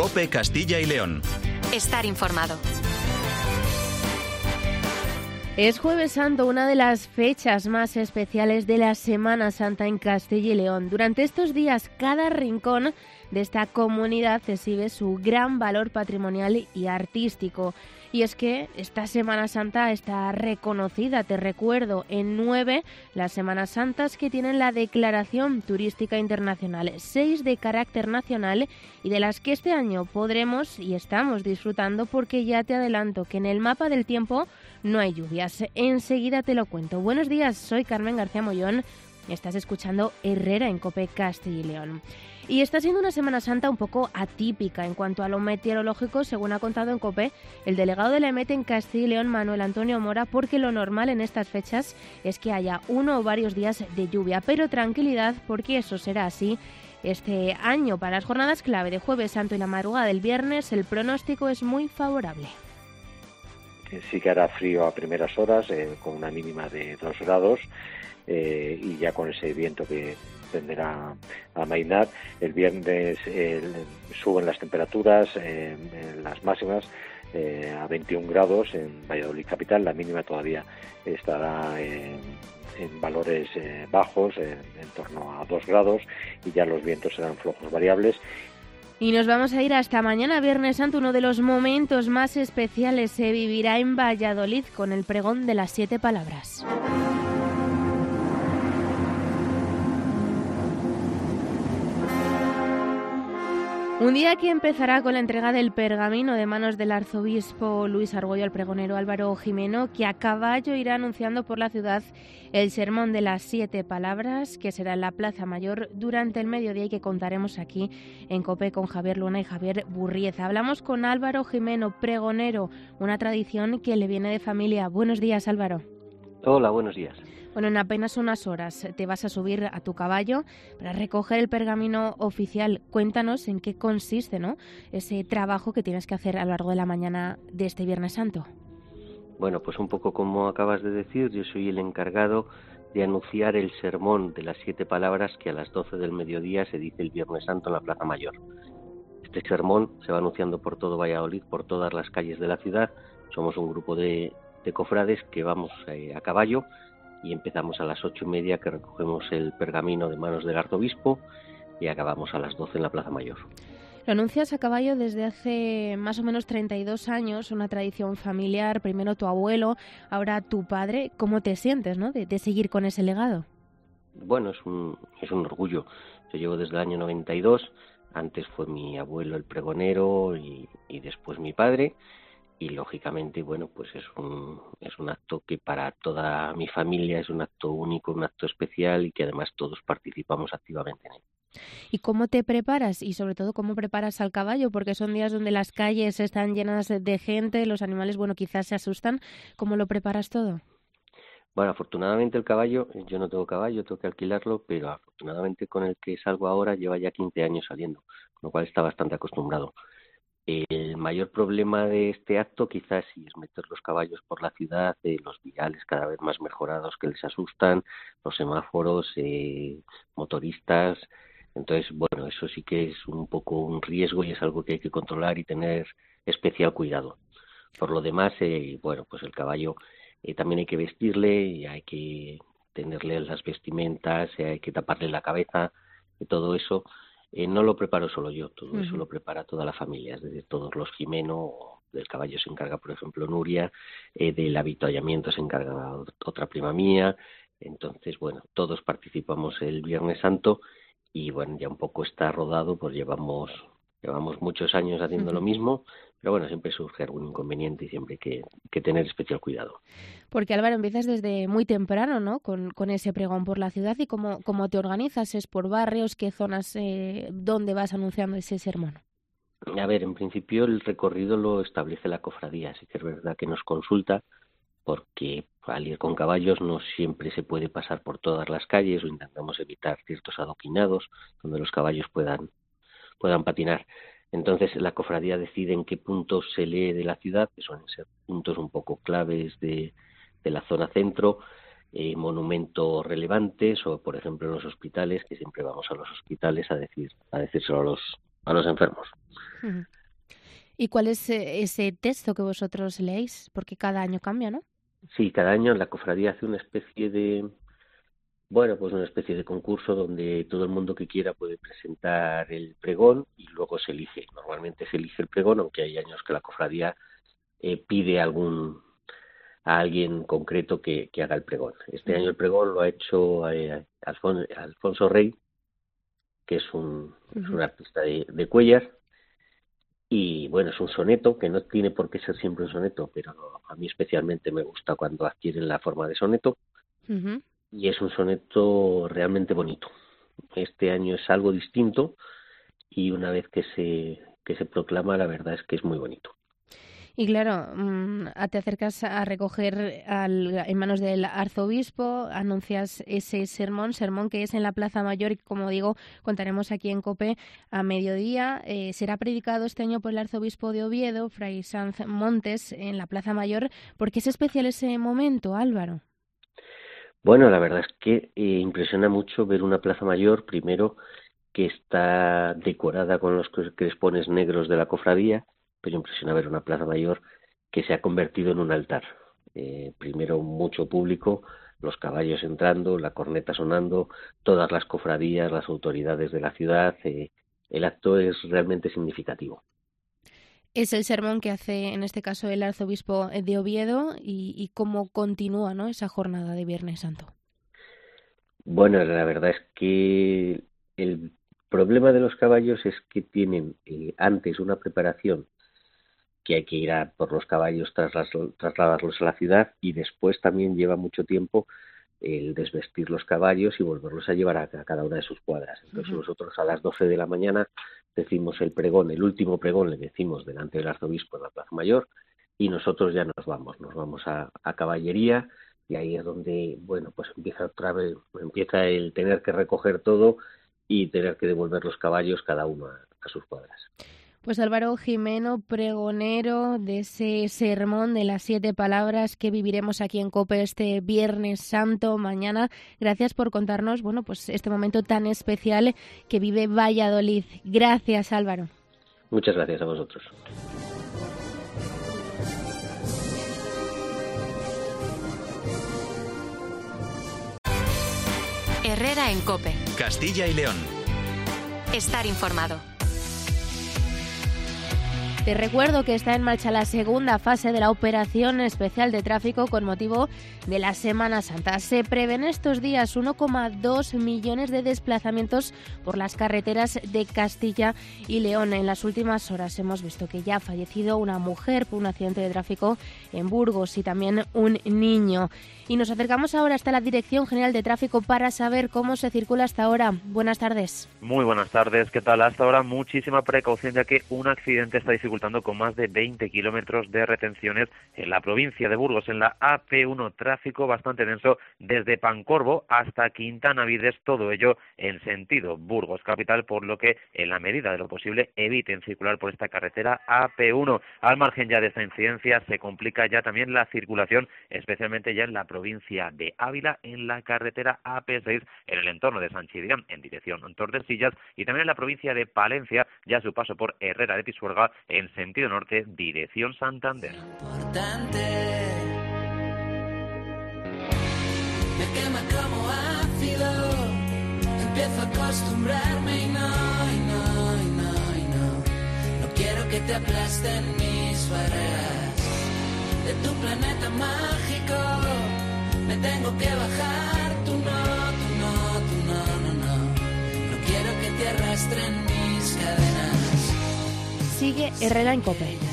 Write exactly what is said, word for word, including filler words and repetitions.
COPE Castilla y León. Estar informado. Es Jueves Santo, una de las fechas más especiales de la Semana Santa en Castilla y León. Durante estos días, cada rincón de esta comunidad exhibe su gran valor patrimonial y artístico. Y es que esta Semana Santa está reconocida, te recuerdo, en nueve las Semanas Santas que tienen la Declaración Turística Internacional, seis de carácter nacional y de las que este año podremos y estamos disfrutando porque ya te adelanto que en el mapa del tiempo no hay lluvias. Enseguida te lo cuento. Buenos días, soy Carmen García Mollón y estás escuchando Herrera en COPE Castilla y León. Y está siendo una Semana Santa un poco atípica en cuanto a lo meteorológico, según ha contado en COPE el delegado de la EMET en Castilla y León, Manuel Antonio Mora, porque lo normal en estas fechas es que haya uno o varios días de lluvia, pero tranquilidad porque eso será así este año. Para las jornadas clave de Jueves Santo y la madrugada del viernes, el pronóstico es muy favorable. Sí que hará frío a primeras horas, eh, con una mínima de dos grados, eh, y ya con ese viento que tenderá a amainar. El viernes eh, suben las temperaturas, eh, las máximas eh, a veintiún grados en Valladolid capital, la mínima todavía estará en, en valores eh, bajos, eh, en torno a dos grados, y ya los vientos serán flojos variables. Y nos vamos a ir hasta mañana, Viernes Santo. Uno de los momentos más especiales se vivirá en Valladolid con el pregón de las siete palabras. Un día que empezará con la entrega del pergamino de manos del arzobispo Luis Argüello al pregonero Álvaro Jimeno, que a caballo irá anunciando por la ciudad el sermón de las siete palabras, que será en la Plaza Mayor durante el mediodía y que contaremos aquí en COPE con Javier Luna y Javier Burrieza. Hablamos con Álvaro Jimeno, pregonero, una tradición que le viene de familia. Buenos días, Álvaro. Hola, buenos días. Bueno, en apenas unas horas te vas a subir a tu caballo para recoger el pergamino oficial. Cuéntanos en qué consiste, ¿no?, ese trabajo que tienes que hacer a lo largo de la mañana de este Viernes Santo. Bueno, pues un poco como acabas de decir, yo soy el encargado de anunciar el sermón de las siete palabras que a las doce del mediodía se dice el Viernes Santo en la Plaza Mayor. Este sermón se va anunciando por todo Valladolid, por todas las calles de la ciudad. Somos un grupo de, de cofrades que vamos eh, a caballo, y empezamos a las ocho y media, que recogemos el pergamino de manos del arzobispo, y acabamos a las doce en la Plaza Mayor. Lo anuncias a caballo desde hace más o menos treinta y dos años, una tradición familiar, primero tu abuelo, ahora tu padre. ¿Cómo te sientes, ¿no?, de, de seguir con ese legado? Bueno, es un, es un orgullo. Yo llevo desde el año noventa y dos, antes fue mi abuelo el pregonero y, y después mi padre. Y lógicamente, bueno, pues es un es un acto que para toda mi familia es un acto único, un acto especial, y que además todos participamos activamente en él. ¿Y cómo te preparas? Y sobre todo, ¿cómo preparas al caballo? Porque son días donde las calles están llenas de gente, los animales, bueno, quizás se asustan. ¿Cómo lo preparas todo? Bueno, afortunadamente el caballo, yo no tengo caballo, tengo que alquilarlo, pero afortunadamente con el que salgo ahora lleva ya quince años saliendo, con lo cual está bastante acostumbrado. El mayor problema de este acto quizás sí es meter los caballos por la ciudad, eh, los viales cada vez más mejorados que les asustan, los semáforos, eh, motoristas. Entonces, bueno, eso sí que es un poco un riesgo y es algo que hay que controlar y tener especial cuidado. Por lo demás, eh, bueno, pues el caballo eh, también hay que vestirle y hay que tenerle las vestimentas, eh, hay que taparle la cabeza, y todo eso. Eh, no lo preparo solo yo, todo uh-huh. eso lo prepara toda la familia, es decir, todos los Jimeno. Del caballo se encarga, por ejemplo, Nuria, eh, del avituallamiento se encarga otra prima mía. Entonces, bueno, todos participamos el Viernes Santo y, bueno, ya un poco está rodado, pues llevamos llevamos muchos años haciendo uh-huh. lo mismo, pero bueno, siempre surge algún inconveniente y siempre hay que, que tener especial cuidado. Porque, Álvaro, empiezas desde muy temprano, ¿no?, con, con ese pregón por la ciudad. ¿Y cómo, cómo te organizas? ¿Es por barrios? ¿Qué zonas? Eh, ¿Dónde vas anunciando ese sermón? A ver, en principio el recorrido lo establece la cofradía, sí que es verdad que nos consulta, porque al ir con caballos no siempre se puede pasar por todas las calles, o intentamos evitar ciertos adoquinados donde los caballos puedan puedan patinar. Entonces la cofradía decide en qué puntos se lee de la ciudad, que suelen ser puntos un poco claves de, de la zona centro, eh, monumentos relevantes, o por ejemplo en los hospitales, que siempre vamos a los hospitales a decir a decírselo a los a los enfermos. Uh-huh. ¿Y cuál es ese texto que vosotros leéis? Porque cada año cambia, ¿no? Sí, cada año la cofradía hace una especie de, bueno, pues una especie de concurso donde todo el mundo que quiera puede presentar el pregón y luego se elige. Normalmente se elige el pregón, aunque hay años que la cofradía eh, pide algún a alguien concreto que, que haga el pregón. Este año el pregón lo ha hecho eh, Alfonso, Alfonso Rey, que es un, uh-huh. es un artista de, de Cuéllar. Y bueno, es un soneto, que no tiene por qué ser siempre un soneto, pero a mí especialmente me gusta cuando adquieren la forma de soneto. Uh-huh. Y es un soneto realmente bonito. Este año es algo distinto y una vez que se, que se proclama, la verdad es que es muy bonito. Y claro, te acercas a recoger al, en manos del arzobispo, anuncias ese sermón, sermón que es en la Plaza Mayor y, como digo, contaremos aquí en COPE a mediodía. Eh, será predicado este año por el arzobispo de Oviedo, Fray Sanz Montes, en la Plaza Mayor. ¿Por qué es especial ese momento, Álvaro? Bueno, la verdad es que eh, impresiona mucho ver una Plaza Mayor, primero que está decorada con los crespones negros de la cofradía, pero impresiona ver una Plaza Mayor que se ha convertido en un altar. Eh, primero mucho público, los caballos entrando, la corneta sonando, todas las cofradías, las autoridades de la ciudad. Eh, el acto es realmente significativo. Es el sermón que hace en este caso el arzobispo de Oviedo y, y cómo continúa, ¿no?, esa jornada de Viernes Santo. Bueno, la verdad es que el problema de los caballos es que tienen eh, antes una preparación que hay que ir a por los caballos, traslas, trasladarlos a la ciudad, y después también lleva mucho tiempo el desvestir los caballos y volverlos a llevar a, a cada una de sus cuadras. Entonces uh-huh. nosotros a las doce de la mañana decimos el pregón, el último pregón le decimos delante del arzobispo en la Plaza Mayor, y nosotros ya nos vamos, nos vamos a, a caballería, y ahí es donde, bueno, pues empieza otra vez, empieza el tener que recoger todo y tener que devolver los caballos cada uno a, a sus cuadras. Pues Álvaro Jimeno, pregonero de ese sermón de las siete palabras que viviremos aquí en COPE este Viernes Santo mañana. Gracias por contarnos, bueno, pues este momento tan especial que vive Valladolid. Gracias, Álvaro. Muchas gracias a vosotros. Herrera en COPE. Castilla y León. Estar informado. Te recuerdo que está en marcha la segunda fase de la operación especial de tráfico con motivo de la Semana Santa. Se prevén estos días uno coma dos millones de desplazamientos por las carreteras de Castilla y León. En las últimas horas hemos visto que ya ha fallecido una mujer por un accidente de tráfico en Burgos y también un niño. Y nos acercamos ahora hasta la Dirección General de Tráfico para saber cómo se circula hasta ahora. Buenas tardes. Muy buenas tardes. ¿Qué tal? Hasta ahora muchísima precaución, ya que un accidente está dificultando con más de veinte kilómetros de retenciones en la provincia de Burgos, en la A P uno. Tráfico bastante denso desde Pancorbo hasta Quintana Vides, todo ello en sentido Burgos capital, por lo que en la medida de lo posible eviten circular por esta carretera A P uno. Al margen ya de esta incidencia se complica ya también la circulación, especialmente ya en la provincia de Ávila, en la carretera A P seis, en el entorno de San Chidrián, en dirección Tordesillas, y también en la provincia de Palencia, ya su paso por Herrera de Pisuerga, en sentido norte, dirección Santander. Importante. Me quema como ácido, empiezo a acostumbrarme y no, y no, y no, y no. No quiero que te aplasten mis barreras de tu planeta mágico. Me tengo que bajar, tú no, tú no, tú no, no, no. No quiero que te arrastren mis cadenas. Sigue Herrera en COPE.